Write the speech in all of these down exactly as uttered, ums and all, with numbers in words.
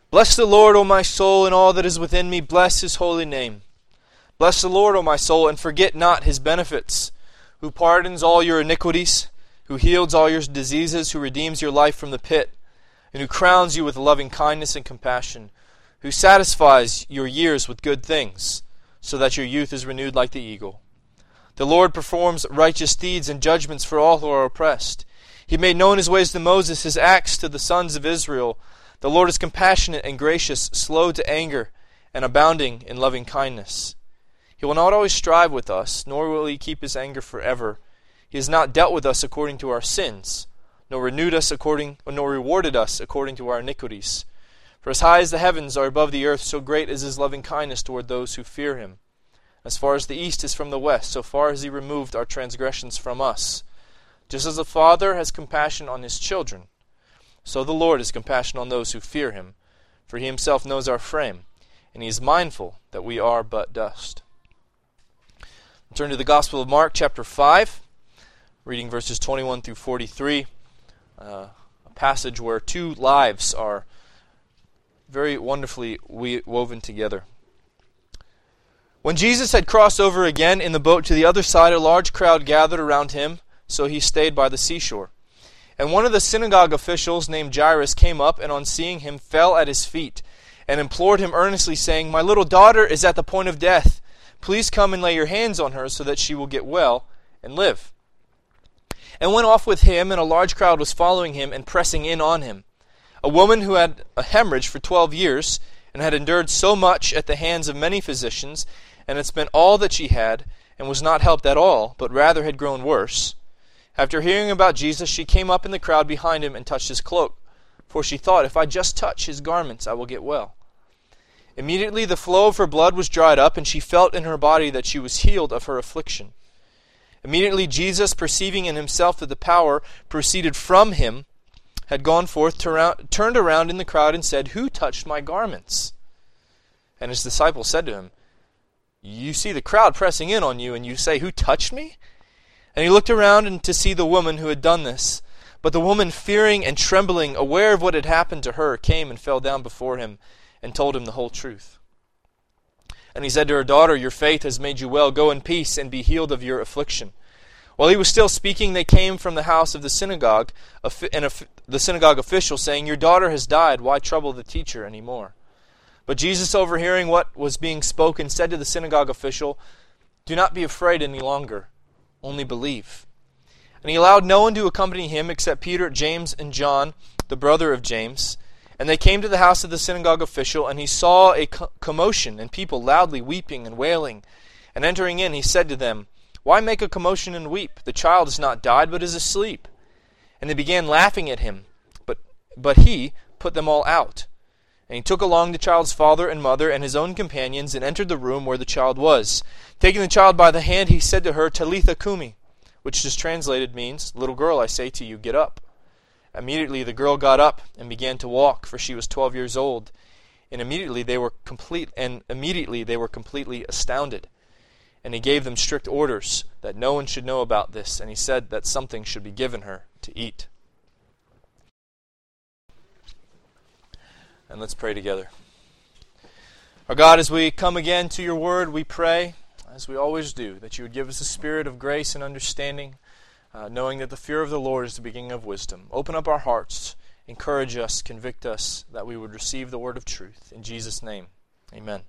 Bless the Lord, O my soul, and all that is within me. Bless his holy name. Bless the Lord, O my soul, and forget not his benefits, who pardons all your iniquities, who heals all your diseases, who redeems your life from the pit, and who crowns you with loving kindness and compassion, who satisfies your years with good things, so that your youth is renewed like the eagle. The Lord performs righteous deeds and judgments for all who are oppressed. He made known his ways to Moses, his acts to the sons of Israel. The Lord is compassionate and gracious, slow to anger, and abounding in loving kindness. He will not always strive with us, nor will he keep his anger forever. He has not dealt with us according to our sins, nor renewed us according, nor rewarded us according to our iniquities. For as high as the heavens are above the earth, so great is his loving kindness toward those who fear him. As far as the east is from the west, so far has he removed our transgressions from us. Just as a father has compassion on his children, so the Lord has compassion on those who fear him. For he himself knows our frame, and he is mindful that we are but dust. Turn to the Gospel of Mark, chapter five, reading verses twenty-one through forty-three, uh, a passage where two lives are very wonderfully woven together. When Jesus had crossed over again in the boat to the other side, a large crowd gathered around him, so he stayed by the seashore. And one of the synagogue officials named Jairus came up, and on seeing him fell at his feet, and implored him earnestly, saying, "My little daughter is at the point of death. Please come and lay your hands on her, so that she will get well and live." And went off with him, and a large crowd was following him and pressing in on him. A woman who had a hemorrhage for twelve years, and had endured so much at the hands of many physicians, and had spent all that she had, and was not helped at all, but rather had grown worse. After hearing about Jesus, she came up in the crowd behind him and touched his cloak, for she thought, "If I just touch his garments, I will get well." Immediately the flow of her blood was dried up, and she felt in her body that she was healed of her affliction. Immediately Jesus, perceiving in himself that the power proceeded from him, had gone forth, turned around in the crowd, and said, "Who touched my garments?" And his disciples said to him, "You see the crowd pressing in on you, and you say, 'Who touched me?'" And he looked around and to see the woman who had done this. But the woman, fearing and trembling, aware of what had happened to her, came and fell down before him and told him the whole truth. And he said to her, "Daughter, your faith has made you well. Go in peace and be healed of your affliction." While he was still speaking, they came from the house of the synagogue, and the synagogue official, saying, "Your daughter has died. Why trouble the teacher any more?" But Jesus, overhearing what was being spoken, said to the synagogue official, "Do not be afraid any longer, only believe." And he allowed no one to accompany him except Peter, James, and John, the brother of James. And they came to the house of the synagogue official, and he saw a commotion and people loudly weeping and wailing. And entering in, he said to them, "Why make a commotion and weep? The child has not died, but is asleep." And they began laughing at him, but but he put them all out. And he took along the child's father and mother and his own companions, and entered the room where the child was. Taking the child by the hand, he said to her, "Talitha cumi," which is translated means, "Little girl, I say to you, get up." Immediately the girl got up and began to walk, for she was twelve years old. And immediately they were complete and immediately they were completely astounded. And he gave them strict orders that no one should know about this, and he said that something should be given her to eat. And let's pray together. Our God, as we come again to your word, we pray, as we always do, that you would give us a spirit of grace and understanding, uh, knowing that the fear of the Lord is the beginning of wisdom. Open up our hearts, encourage us, convict us, that we would receive the word of truth. In Jesus' name, amen.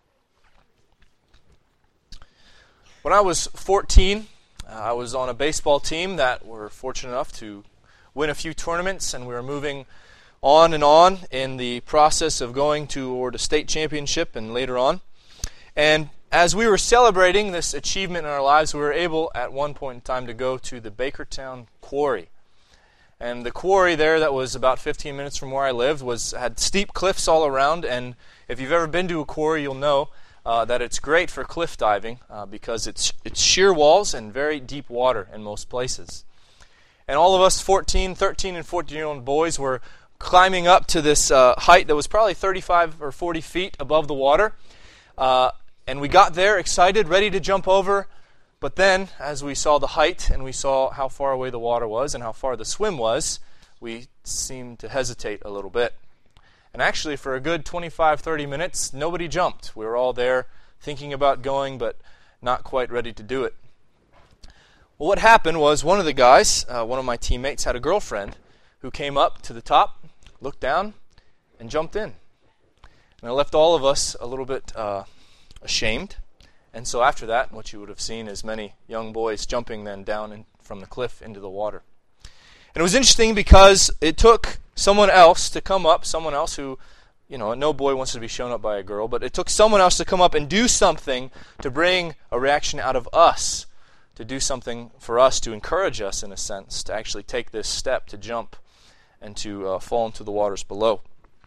When I was fourteen, uh, I was on a baseball team that were fortunate enough to win a few tournaments, and we were moving on and on in the process of going toward a state championship and later on. And as we were celebrating this achievement in our lives, we were able at one point in time to go to the Bakertown Quarry. And the quarry there, that was about fifteen minutes from where I lived, was had steep cliffs all around. And if you've ever been to a quarry, you'll know uh, that it's great for cliff diving uh, because it's it's sheer walls and very deep water in most places. And all of us fourteen, thirteen, and fourteen-year-old boys were climbing up to this uh, height that was probably thirty-five or forty feet above the water. Uh, and we got there excited, ready to jump over. But then, as we saw the height and we saw how far away the water was and how far the swim was, we seemed to hesitate a little bit. And actually, for a good twenty-five, thirty minutes, nobody jumped. We were all there thinking about going, but not quite ready to do it. Well, what happened was one of the guys, uh, one of my teammates, had a girlfriend who came up to the top, looked down, and jumped in. And it left all of us a little bit uh, ashamed. And so after that, what you would have seen is many young boys jumping then down in, from the cliff into the water. And it was interesting because it took someone else to come up, someone else who, you know, no boy wants to be shown up by a girl, but it took someone else to come up and do something to bring a reaction out of us, to do something for us, to encourage us in a sense, to actually take this step, to jump and to uh, fall into the waters below.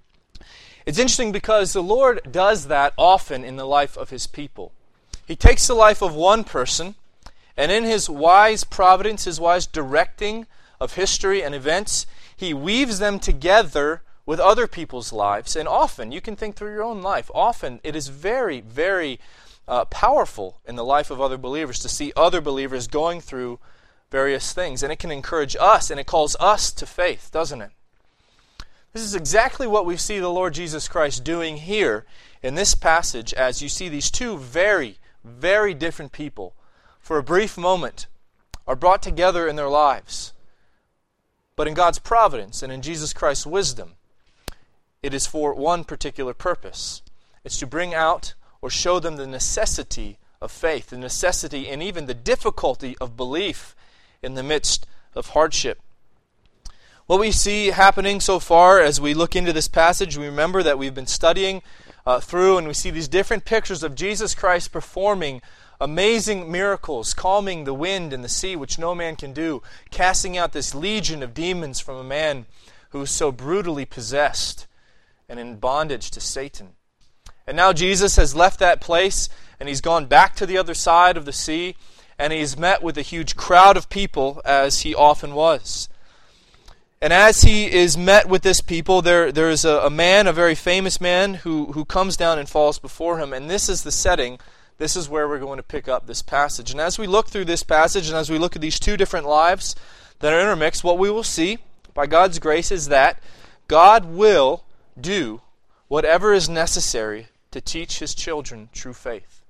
It's interesting because the Lord does that often in the life of His people. He takes the life of one person, and in His wise providence, His wise directing of history and events, He weaves them together with other people's lives. And often, you can think through your own life, often it is very, very uh, powerful in the life of other believers to see other believers going through various things. And it can encourage us, and it calls us to faith, doesn't it? This is exactly what we see the Lord Jesus Christ doing here in this passage, as you see these two very, very different people, for a brief moment, are brought together in their lives. But in God's providence and in Jesus Christ's wisdom, it is for one particular purpose. It's to bring out or show them the necessity of faith, the necessity and even the difficulty of belief in the midst of hardship. What we see happening so far as we look into this passage, we remember that we've been studying uh, through, and we see these different pictures of Jesus Christ performing amazing miracles, calming the wind and the sea, which no man can do, casting out this legion of demons from a man who is so brutally possessed and in bondage to Satan. And now Jesus has left that place, and He's gone back to the other side of the sea, and He's met with a huge crowd of people, as He often was. And as He is met with this people, there there is a, a man, a very famous man, who, who comes down and falls before Him. And this is the setting. This is where we're going to pick up this passage. And as we look through this passage, and as we look at these two different lives that are intermixed, what we will see, by God's grace, is that God will do whatever is necessary to teach His children true faith.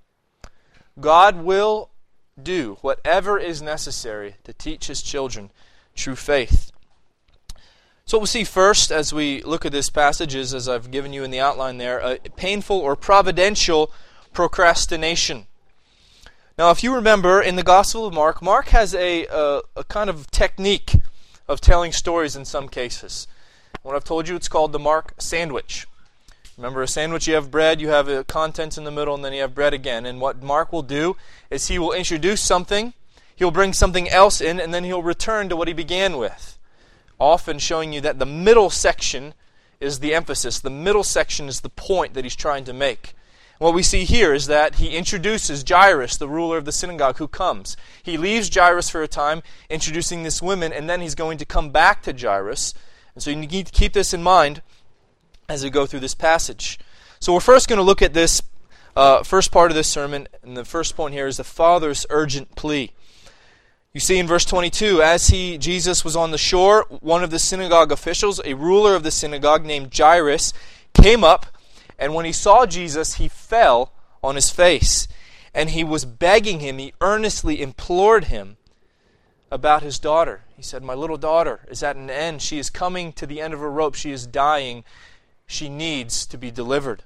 God will do whatever is necessary to teach His children true faith. So what we'll see first as we look at this passage is, as I've given you in the outline there, a painful or providential procrastination. Now, if you remember, in the Gospel of Mark, Mark has a, a, a kind of technique of telling stories in some cases. What I've told you, it's called the Mark sandwich. Remember, a sandwich, you have bread, you have a contents in the middle, and then you have bread again. And what Mark will do is he will introduce something, he'll bring something else in, and then he'll return to what he began with, often showing you that the middle section is the emphasis. The middle section is the point that he's trying to make. What we see here is that he introduces Jairus, the ruler of the synagogue, who comes. He leaves Jairus for a time, introducing this woman, and then he's going to come back to Jairus. And so you need to keep this in mind as we go through this passage. So we're first going to look at this uh, first part of this sermon, and the first point here is the Father's urgent plea. You see in verse twenty-two, as he, Jesus, was on the shore, one of the synagogue officials, a ruler of the synagogue named Jairus, came up, and when he saw Jesus, he fell on his face, and he was begging him, he earnestly implored him about his daughter. He said, "My little daughter is at an end. She is coming to the end of her rope. She is dying. She needs to be delivered."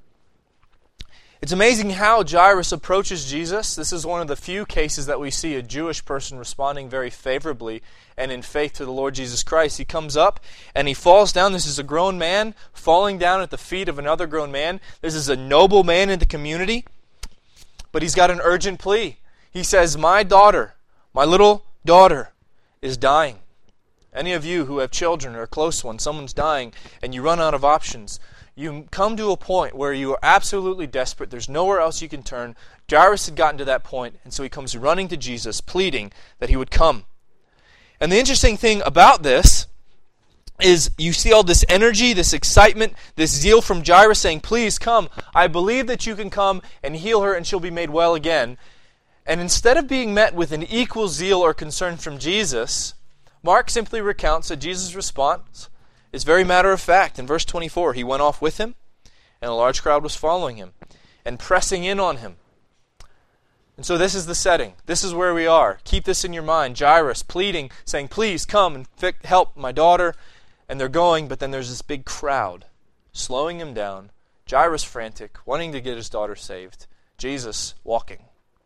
It's amazing how Jairus approaches Jesus. This is one of the few cases that we see a Jewish person responding very favorably and in faith to the Lord Jesus Christ. He comes up and he falls down. This is a grown man falling down at the feet of another grown man. This is a noble man in the community, but he's got an urgent plea. He says, "My daughter, my little daughter is dying." Any of you who have children or a close one, someone's dying, and you run out of options, you come to a point where you are absolutely desperate. There's nowhere else you can turn. Jairus had gotten to that point, and so he comes running to Jesus, pleading that he would come. And the interesting thing about this is you see all this energy, this excitement, this zeal from Jairus saying, "Please come. I believe that you can come and heal her and she'll be made well again." And instead of being met with an equal zeal or concern from Jesus, Mark simply recounts that Jesus' response It's very matter of fact. In verse twenty-four, he went off with him, and a large crowd was following him and pressing in on him. And so this is the setting. This is where we are. Keep this in your mind. Jairus pleading, saying, please come and fi- help my daughter. And they're going, but then there's this big crowd slowing him down. Jairus frantic, wanting to get his daughter saved. Jesus walking.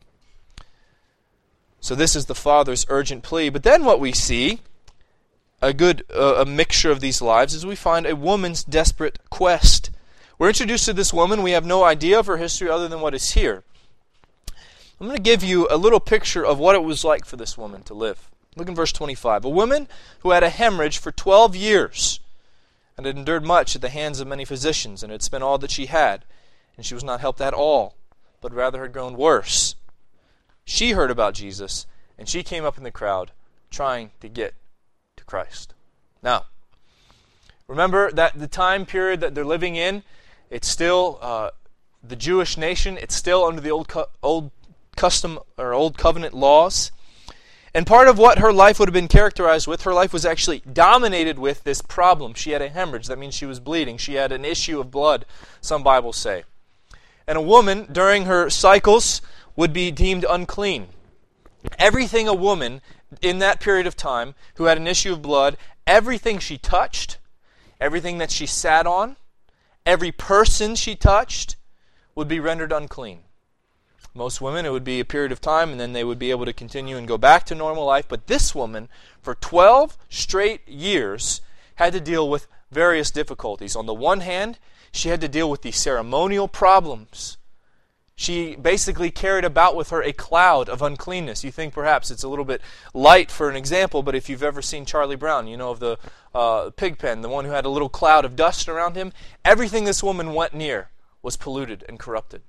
So this is the Father's urgent plea. But then what we see, a good uh, a mixture of these lives, is we find a woman's desperate quest. We're introduced to this woman. We have no idea of her history other than what is here. I'm going to give you a little picture of what it was like for this woman to live. Look in verse twenty-five. A woman who had a hemorrhage for twelve years and had endured much at the hands of many physicians and had spent all that she had, and she was not helped at all, but rather had grown worse. She heard about Jesus, and she came up in the crowd trying to get to Christ. Now, remember that the time period that they're living in, it's still uh, the Jewish nation. It's still under the old co- old custom or old covenant laws. And part of what her life would have been characterized with, her life was actually dominated with this problem. She had a hemorrhage. That means she was bleeding. She had an issue of blood, some Bibles say. And a woman, during her cycles, would be deemed unclean. Everything a woman in that period of time who had an issue of blood, everything she touched, everything that she sat on, every person she touched would be rendered unclean. Most women, it would be a period of time, and then they would be able to continue and go back to normal life. But this woman, for twelve straight years, had to deal with various difficulties. On the one hand, she had to deal with the ceremonial problems. She basically carried about with her a cloud of uncleanness. You think perhaps it's a little bit light for an example, but if you've ever seen Charlie Brown, you know of the uh, pig pen, the one who had a little cloud of dust around him. Everything this woman went near was polluted and corrupted.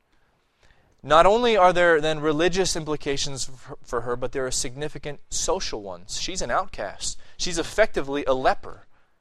Not only are there then religious implications for her, but there are significant social ones. She's an outcast. She's effectively a leper.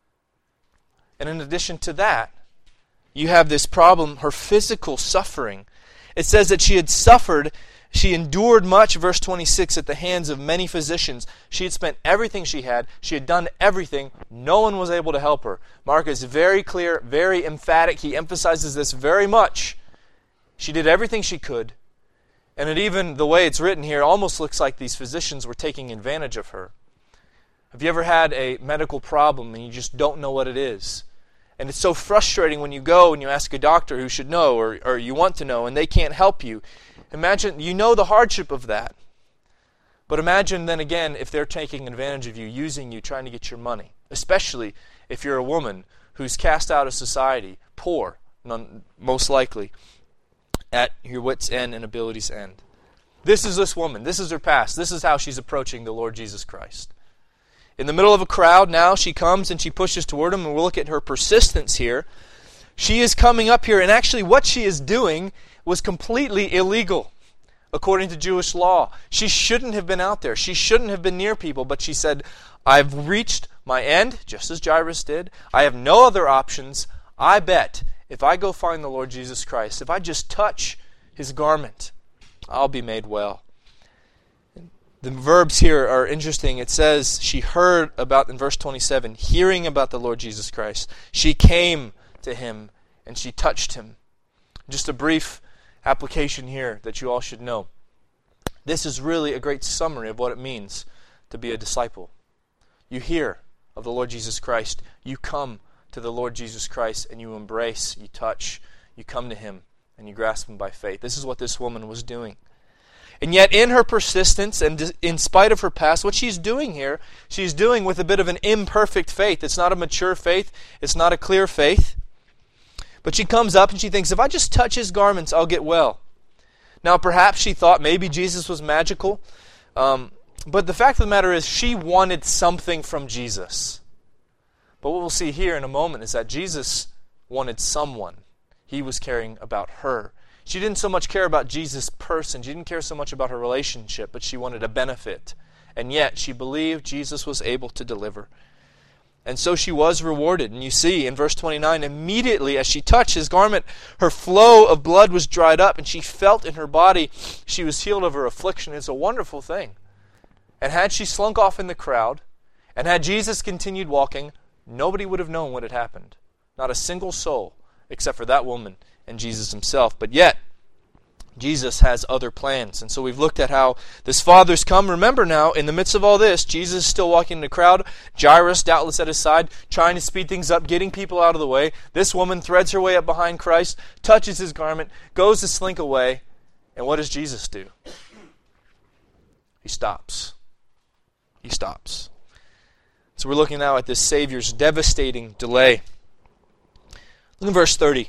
And in addition to that, you have this problem, her physical suffering. It says that she had suffered, she endured much, verse twenty-six, at the hands of many physicians. She had spent everything she had. She had done everything. No one was able to help her. Mark is very clear, very emphatic. He emphasizes this very much. She did everything she could. And it even, the way it's written here, almost looks like these physicians were taking advantage of her. Have you ever had a medical problem and you just don't know what it is? And it's so frustrating when you go and you ask a doctor who should know or, or you want to know and they can't help you. Imagine, you know the hardship of that. But imagine then again if they're taking advantage of you, using you, trying to get your money. Especially if you're a woman who's cast out of society, poor, none, most likely, at your wits' end and ability's end. This is this woman. This is her past. This is how she's approaching the Lord Jesus Christ. In the middle of a crowd now, she comes and she pushes toward him, and we'll look at her persistence here. She is coming up here, and actually what she is doing was completely illegal according to Jewish law. She shouldn't have been out there. She shouldn't have been near people, but she said, I've reached my end, just as Jairus did. I have no other options. I bet if I go find the Lord Jesus Christ, if I just touch his garment, I'll be made well. The verbs here are interesting. It says she heard about, in verse twenty-seven, hearing about the Lord Jesus Christ. She came to him and she touched him. Just a brief application here that you all should know. This is really a great summary of what it means to be a disciple. You hear of the Lord Jesus Christ. You come to the Lord Jesus Christ and you embrace, you touch, you come to him and you grasp him by faith. This is what this woman was doing. And yet in her persistence and in spite of her past, what she's doing here, she's doing with a bit of an imperfect faith. It's not a mature faith. It's not a clear faith. But she comes up and she thinks, if I just touch his garments, I'll get well. Now perhaps she thought maybe Jesus was magical. Um, but the fact of the matter is she wanted something from Jesus. But what we'll see here in a moment is that Jesus wanted someone. He was caring about her. She didn't so much care about Jesus' person. She didn't care so much about her relationship, but she wanted a benefit. And yet she believed Jesus was able to deliver. And so she was rewarded. And you see in verse twenty-nine, immediately as she touched his garment, her flow of blood was dried up, and she felt in her body she was healed of her affliction. It's a wonderful thing. And had she slunk off in the crowd, and had Jesus continued walking, nobody would have known what had happened. Not a single soul, except for that woman and Jesus himself. But yet, Jesus has other plans. And so we've looked at how this father's come. Remember now, in the midst of all this, Jesus is still walking in the crowd. Jairus, doubtless at his side, trying to speed things up, getting people out of the way. This woman threads her way up behind Christ, touches his garment, goes to slink away. And what does Jesus do? He stops. He stops. So we're looking now at this Savior's devastating delay. Look at verse thirty.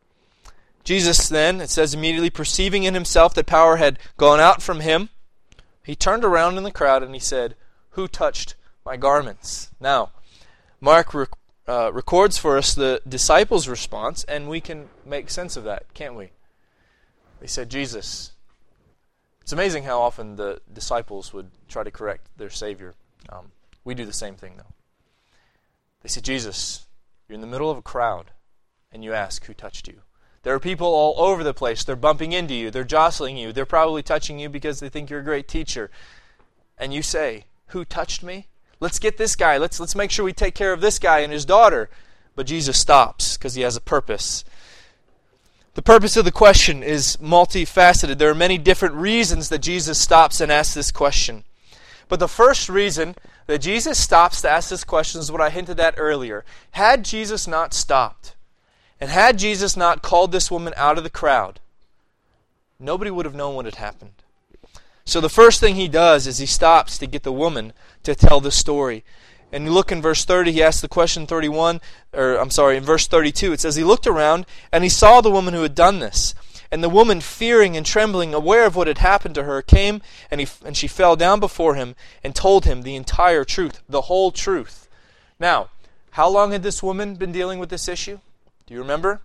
Jesus then, it says, immediately perceiving in himself that power had gone out from him, he turned around in the crowd and he said, "Who touched my garments?" Now, Mark rec- uh, records for us the disciples' response, and we can make sense of that, can't we? They said, "Jesus." It's amazing how often the disciples would try to correct their Savior. Um, we do the same thing, though. They said, "Jesus, you're in the middle of a crowd, and you ask, who touched you?" There are people all over the place. They're bumping into you. They're jostling you. They're probably touching you because they think you're a great teacher. And you say, "Who touched me? Let's get this guy. Let's, let's make sure we take care of this guy and his daughter." But Jesus stops because he has a purpose. The purpose of the question is multifaceted. There are many different reasons that Jesus stops and asks this question. But the first reason that Jesus stops to ask this question is what I hinted at earlier. Had Jesus not stopped, and had Jesus not called this woman out of the crowd, nobody would have known what had happened. So the first thing he does is he stops to get the woman to tell the story. And you look in verse thirty, he asks the question thirty-one, or I'm sorry, in verse thirty-two, it says, he looked around and he saw the woman who had done this. And the woman, fearing and trembling, aware of what had happened to her, came and, he, and she fell down before him and told him the entire truth, the whole truth. Now, how long had this woman been dealing with this issue? Do you remember?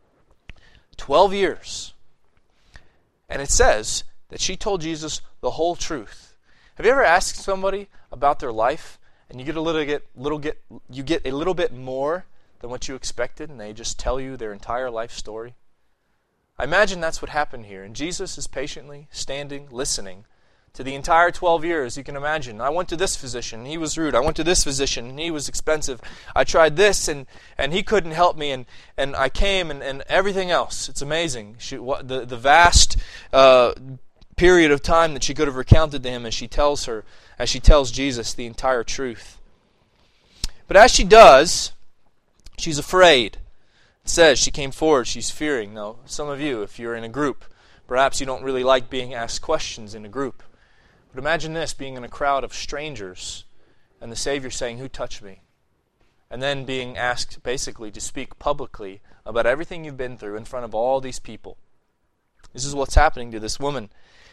Twelve years. And it says that she told Jesus the whole truth. Have you ever asked somebody about their life and you get a little get little get you get a little bit more than what you expected and they just tell you their entire life story? I imagine that's what happened here. And Jesus is patiently standing, listening to the entire twelve years. You can imagine. I went to this physician, and he was rude. I went to this physician, and he was expensive. I tried this, and, and he couldn't help me, and, and I came, and, and everything else. It's amazing. She, what, the, the vast uh, period of time that she could have recounted to him as she tells her, as she tells Jesus the entire truth. But as she does, she's afraid. It says she came forward, she's fearing. Now, some of you, if you're in a group, perhaps you don't really like being asked questions in a group. But imagine this, being in a crowd of strangers and the Savior saying, "Who touched me?" And then being asked basically to speak publicly about everything you've been through in front of all these people. This is what's happening to this woman.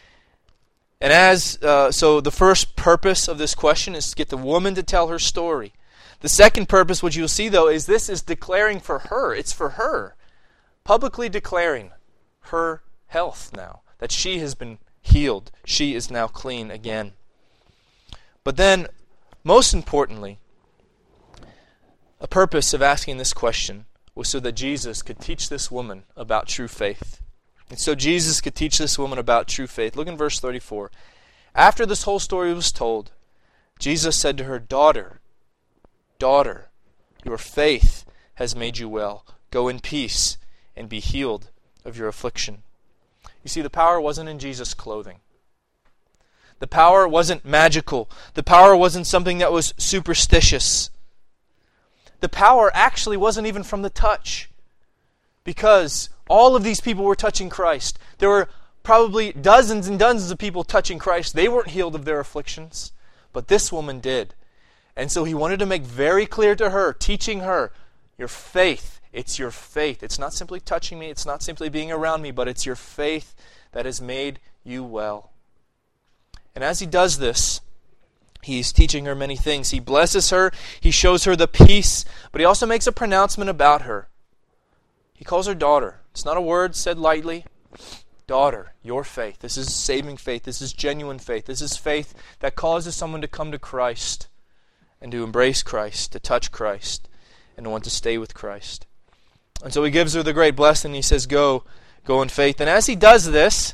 And as uh, so the first purpose of this question is to get the woman to tell her story. The second purpose, which you'll see though, is this is declaring for her. It's for her. Publicly declaring her health now. That she has been healed. She is now clean again. But then, most importantly, a purpose of asking this question was so that Jesus could teach this woman about true faith. And so Jesus could teach this woman about true faith. Look in verse thirty-four. After this whole story was told, Jesus said to her, "Daughter, daughter, your faith has made you well. Go in peace and be healed of your affliction." You see, the power wasn't in Jesus' clothing. The power wasn't magical. The power wasn't something that was superstitious. The power actually wasn't even from the touch. Because all of these people were touching Christ. There were probably dozens and dozens of people touching Christ. They weren't healed of their afflictions. But this woman did. And so he wanted to make very clear to her, teaching her, your faith, it's your faith. It's not simply touching me, it's not simply being around me, but it's your faith that has made you well. And as he does this, he's teaching her many things. He blesses her, he shows her the peace, but he also makes a pronouncement about her. He calls her daughter. It's not a word said lightly. Daughter, your faith. This is saving faith. This is genuine faith. This is faith that causes someone to come to Christ and to embrace Christ, to touch Christ, and to want to stay with Christ. And so he gives her the great blessing. He says, go, go in faith. And as he does this,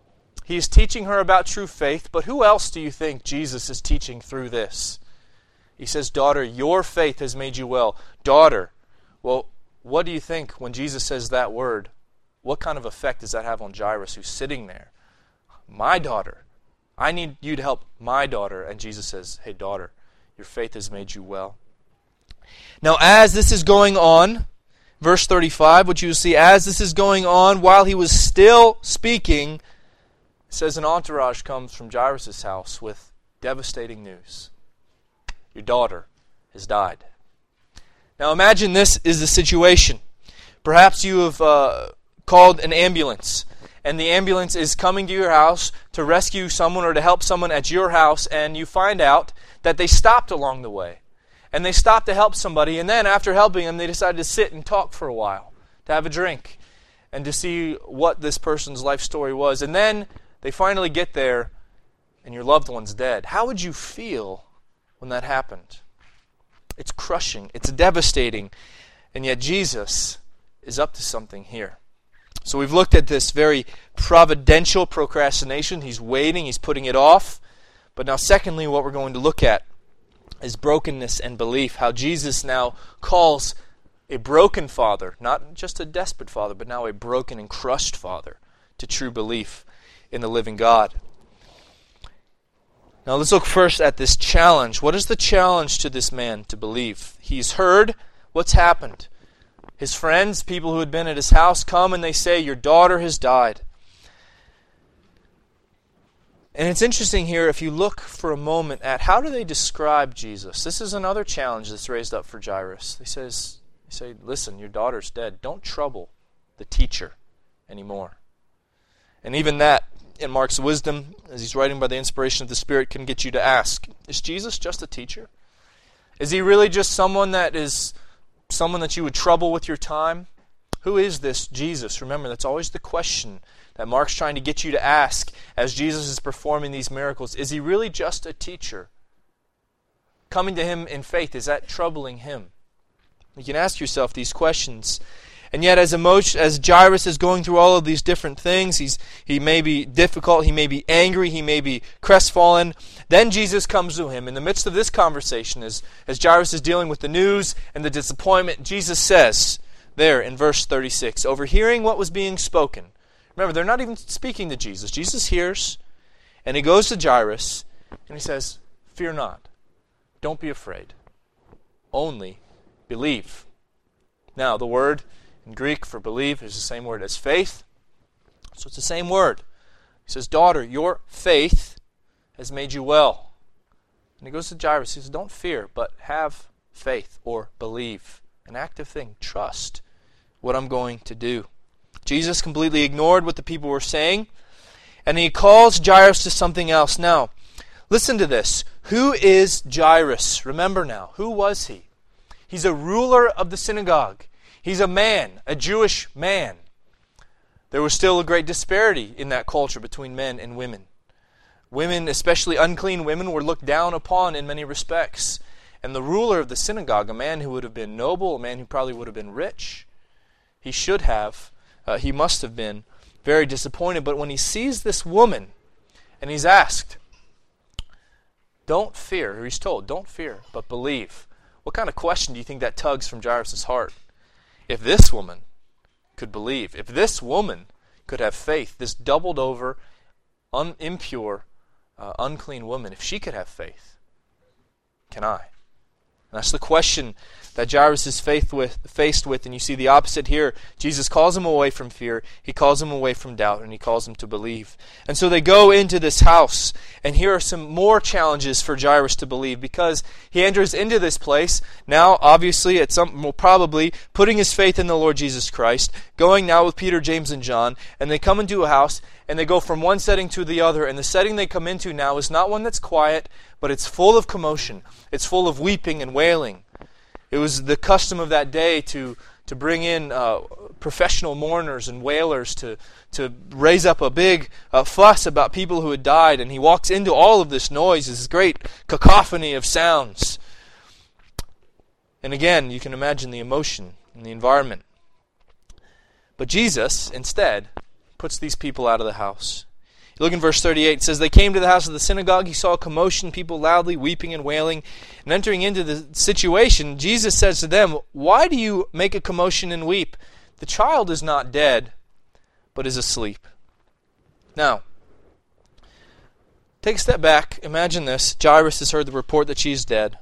he's teaching her about true faith. But who else do you think Jesus is teaching through this? He says, daughter, your faith has made you well. Daughter. Well, what do you think when Jesus says that word? What kind of effect does that have on Jairus, who's sitting there? My daughter. I need you to help my daughter. And Jesus says, hey, daughter, your faith has made you well. Now, as this is going on, verse thirty-five, what you see, as this is going on, while he was still speaking, it says an entourage comes from Jairus' house with devastating news. Your daughter has died. Now imagine this is the situation. Perhaps you have uh, called an ambulance, and the ambulance is coming to your house to rescue someone or to help someone at your house, and you find out that they stopped along the way. And they stopped to help somebody, and then after helping them, they decided to sit and talk for a while, to have a drink, and to see what this person's life story was. And then they finally get there, and your loved one's dead. How would you feel when that happened? It's crushing. It's devastating. And yet Jesus is up to something here. So we've looked at this very providential procrastination. He's waiting. He's putting it off. But now secondly, what we're going to look at is brokenness and belief. How Jesus now calls a broken father, not just a desperate father, but now a broken and crushed father, to true belief in the living God. Now let's look first at this challenge. What is the challenge to this man to believe? He's heard what's happened. His friends, people who had been at his house, come and they say, your daughter has died. And it's interesting here, if you look for a moment at how do they describe Jesus. This is another challenge that's raised up for Jairus. They, says, they say, listen, your daughter's dead. Don't trouble the teacher anymore. And even that, in Mark's wisdom, as he's writing by the inspiration of the Spirit, can get you to ask, is Jesus just a teacher? Is he really just someone that is someone that you would trouble with your time? Who is this Jesus? Remember, that's always the question that Mark's trying to get you to ask as Jesus is performing these miracles. Is he really just a teacher? Coming to him in faith, is that troubling him? You can ask yourself these questions. And yet as emotion, as Jairus is going through all of these different things, he's he may be difficult, he may be angry, he may be crestfallen. Then Jesus comes to him. In the midst of this conversation, as, as Jairus is dealing with the news and the disappointment, Jesus says there in verse thirty-six, overhearing what was being spoken. Remember, they're not even speaking to Jesus. Jesus hears, and he goes to Jairus, and he says, fear not. Don't be afraid. Only believe. Now, the word in Greek for believe is the same word as faith. So it's the same word. He says, daughter, your faith has made you well. And he goes to Jairus. He says, don't fear, but have faith or believe. An active thing. Trust what I'm going to do. Jesus completely ignored what the people were saying, and he calls Jairus to something else. Now, listen to this. Who is Jairus? Remember now, who was he? He's a ruler of the synagogue. He's a man, a Jewish man. There was still a great disparity in that culture between men and women. Women, especially unclean women, were looked down upon in many respects. And the ruler of the synagogue, a man who would have been noble, a man who probably would have been rich, he should have Uh, he must have been very disappointed. But when he sees this woman, and he's asked, don't fear, or he's told, don't fear, but believe. What kind of question do you think that tugs from Jairus' heart? If this woman could believe, if this woman could have faith, this doubled over, un- impure, uh, unclean woman, if she could have faith, can I? And that's the question that Jairus is faced with, faced with, and you see the opposite here. Jesus calls him away from fear, he calls him away from doubt, and he calls him to believe. And so they go into this house, and here are some more challenges for Jairus to believe, because he enters into this place, now obviously, at some, well, probably, putting his faith in the Lord Jesus Christ, going now with Peter, James, and John, and they come into a house, and they go from one setting to the other, and the setting they come into now is not one that's quiet, but it's full of commotion. It's full of weeping and wailing. It was the custom of that day to, to bring in uh, professional mourners and wailers to, to raise up a big uh, fuss about people who had died, and he walks into all of this noise, this great cacophony of sounds. And again, you can imagine the emotion and the environment. But Jesus, instead, puts these people out of the house. Look in verse thirty-eight. It says, they came to the house of the synagogue. He saw a commotion, people loudly weeping and wailing. And entering into the situation, Jesus says to them, why do you make a commotion and weep? The child is not dead, but is asleep. Now, take a step back. Imagine this. Jairus has heard the report that she's dead.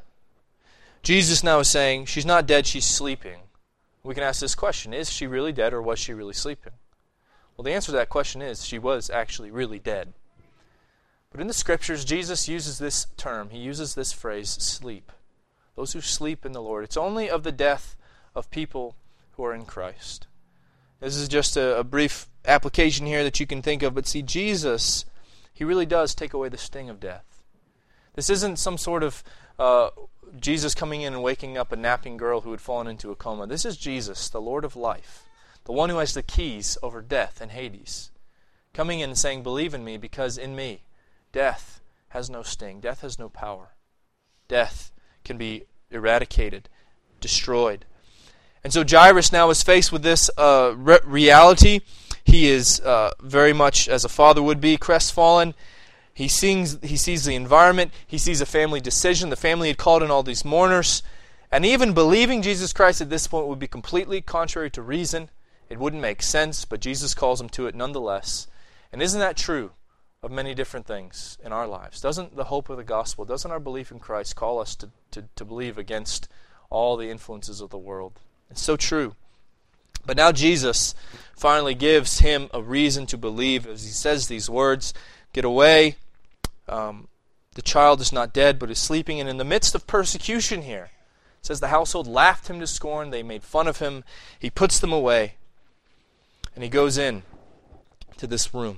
Jesus now is saying, she's not dead, she's sleeping. We can ask this question, is she really dead or was she really sleeping? Well, the answer to that question is she was actually really dead. But in the Scriptures, Jesus uses this term. He uses this phrase, sleep. Those who sleep in the Lord. It's only of the death of people who are in Christ. This is just a, a brief application here that you can think of. But see, Jesus, He really does take away the sting of death. This isn't some sort of uh, Jesus coming in and waking up a napping girl who had fallen into a coma. This is Jesus, the Lord of life. The one who has the keys over death and Hades, coming in and saying, believe in me, because in me, death has no sting. Death has no power. Death can be eradicated, destroyed. And so Jairus now is faced with this uh, re- reality. He is uh, very much, as a father would be, crestfallen. He sees, he sees the environment. He sees a family decision. The family had called in all these mourners. And even believing Jesus Christ at this point would be completely contrary to reason. It wouldn't make sense, but Jesus calls them to it nonetheless. And isn't that true of many different things in our lives? Doesn't the hope of the gospel, doesn't our belief in Christ call us to, to, to believe against all the influences of the world? It's so true. But now Jesus finally gives him a reason to believe as he says these words, get away. Um, the child is not dead, but is sleeping. And in the midst of persecution here, it says the household laughed him to scorn. They made fun of him. He puts them away. And he goes in to this room.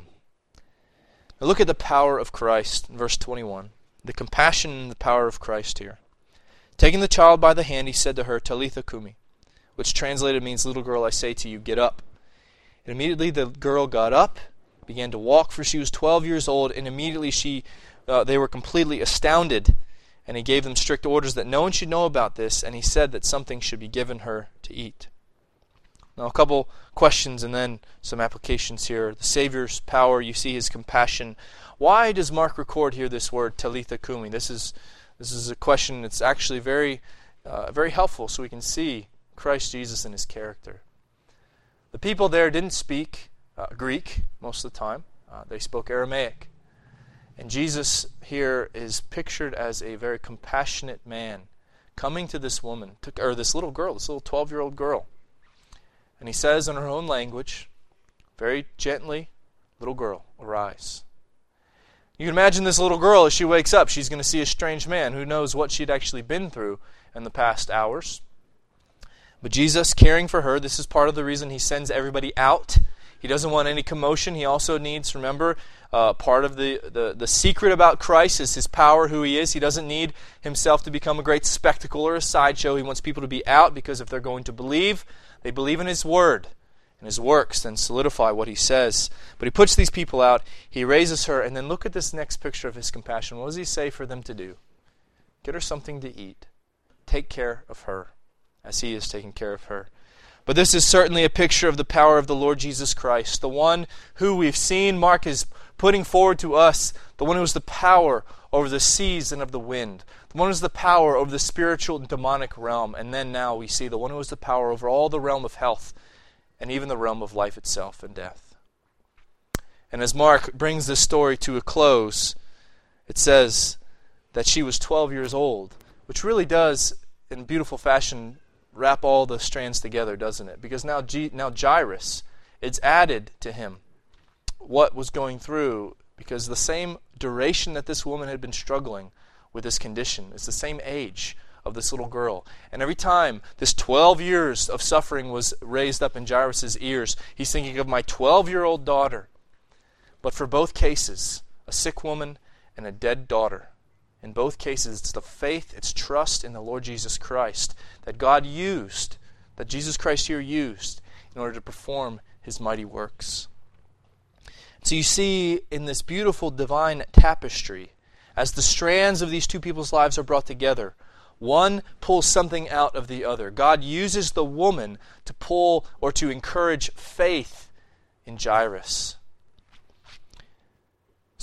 Now look at the power of Christ in verse twenty-one. The compassion and the power of Christ here. Taking the child by the hand, he said to her, Talitha Kumi, which translated means, little girl, I say to you, get up. And immediately the girl got up, began to walk, for she was twelve years old, and immediately she, uh, they were completely astounded. And he gave them strict orders that no one should know about this, and he said that something should be given her to eat. Now a couple questions and then some applications here. The Savior's power, you see his compassion. Why does Mark record here this word, Talitha Kumi? This is this is a question that's actually very, uh, very helpful so we can see Christ Jesus and his character. The people there didn't speak uh, Greek most of the time. Uh, they spoke Aramaic. And Jesus here is pictured as a very compassionate man coming to this woman, to, or this little girl, this little twelve-year-old girl. And he says in her own language, very gently, little girl, arise. You can imagine this little girl as she wakes up. She's going to see a strange man who knows what she'd actually been through in the past hours. But Jesus, caring for her, this is part of the reason he sends everybody out. He doesn't want any commotion. He also needs, remember, uh, part of the, the, the secret about Christ is his power, who he is. He doesn't need himself to become a great spectacle or a sideshow. He wants people to be out because if they're going to believe, they believe in his word and his works, then solidify what he says. But he puts these people out. He raises her, and then look at this next picture of his compassion. What does he say for them to do? Get her something to eat. Take care of her as he is taking care of her. But this is certainly a picture of the power of the Lord Jesus Christ, the one who we've seen Mark is putting forward to us, the one who has the power over the seas and of the wind, the one who has the power over the spiritual and demonic realm, and then now we see the one who has the power over all the realm of health and even the realm of life itself and death. And as Mark brings this story to a close, it says that she was twelve years old, which really does, in beautiful fashion, wrap all the strands together, doesn't it? Because now G- now Jairus, it's added to him what was going through, because the same duration that this woman had been struggling with this condition is the same age of this little girl. And every time this twelve years of suffering was raised up in Jairus' ears, he's thinking of my twelve-year-old daughter. But for both cases, a sick woman and a dead daughter, in both cases, it's the faith, it's trust in the Lord Jesus Christ that God used, that Jesus Christ here used in order to perform his mighty works. So you see in this beautiful divine tapestry, as the strands of these two people's lives are brought together, one pulls something out of the other. God uses the woman to pull or to encourage faith in Jairus.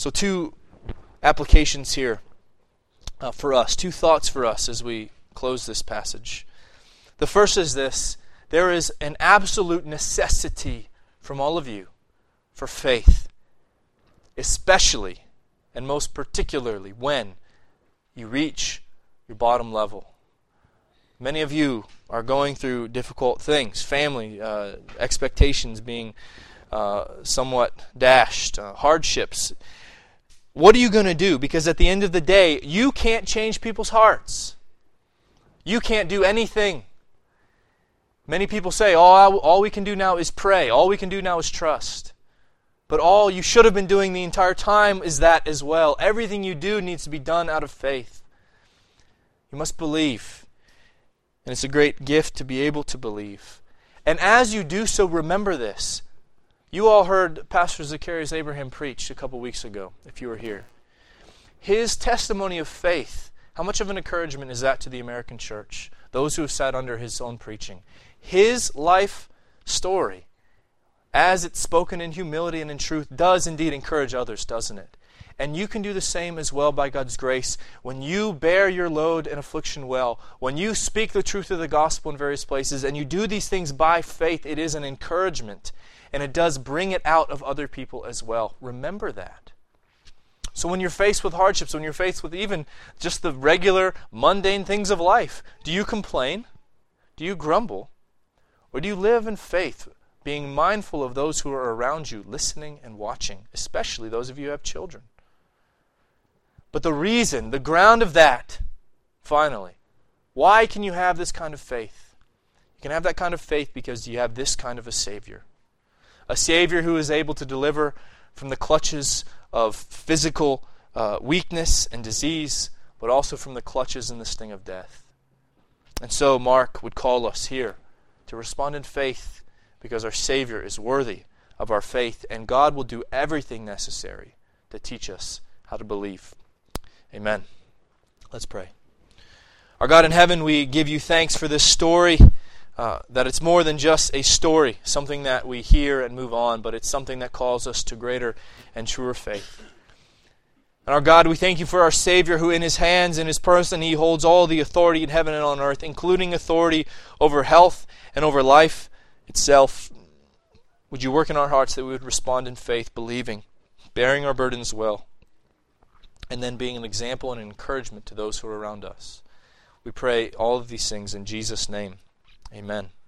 So two applications here uh, for us, two thoughts for us as we close this passage. The first is this: there is an absolute necessity from all of you for faith, especially and most particularly when you reach your bottom level. Many of you are going through difficult things, family, uh, expectations being uh, somewhat dashed, uh, hardships. What are you going to do? Because at the end of the day, you can't change people's hearts. You can't do anything. Many people say, all, all we can do now is pray. All we can do now is trust. But all you should have been doing the entire time is that as well. Everything you do needs to be done out of faith. You must believe. And it's a great gift to be able to believe. And as you do so, remember this. You all heard Pastor Zacharias Abraham preach a couple weeks ago, if you were here. His testimony of faith, how much of an encouragement is that to the American church? Those who have sat under his own preaching. His life story, as it's spoken in humility and in truth, does indeed encourage others, doesn't it? And you can do the same as well by God's grace. When you bear your load and affliction well, when you speak the truth of the gospel in various places, and you do these things by faith, it is an encouragement. And it does bring it out of other people as well. Remember that. So when you're faced with hardships, when you're faced with even just the regular, mundane things of life, do you complain? Do you grumble? Or do you live in faith, being mindful of those who are around you, listening and watching, especially those of you who have children? But the reason, the ground of that, finally, why can you have this kind of faith? You can have that kind of faith because you have this kind of a Savior. A Savior who is able to deliver from the clutches of physical uh, weakness and disease, but also from the clutches and the sting of death. And so Mark would call us here to respond in faith because our Savior is worthy of our faith, and God will do everything necessary to teach us how to believe. Amen. Let's pray. Our God in heaven, we give you thanks for this story, uh, that it's more than just a story, something that we hear and move on, but it's something that calls us to greater and truer faith. And our God, we thank you for our Savior, who in his hands, in his person, he holds all the authority in heaven and on earth, including authority over health and over life itself. Would you work in our hearts that we would respond in faith, believing, bearing our burdens well, and then being an example and an encouragement to those who are around us. We pray all of these things in Jesus' name. Amen.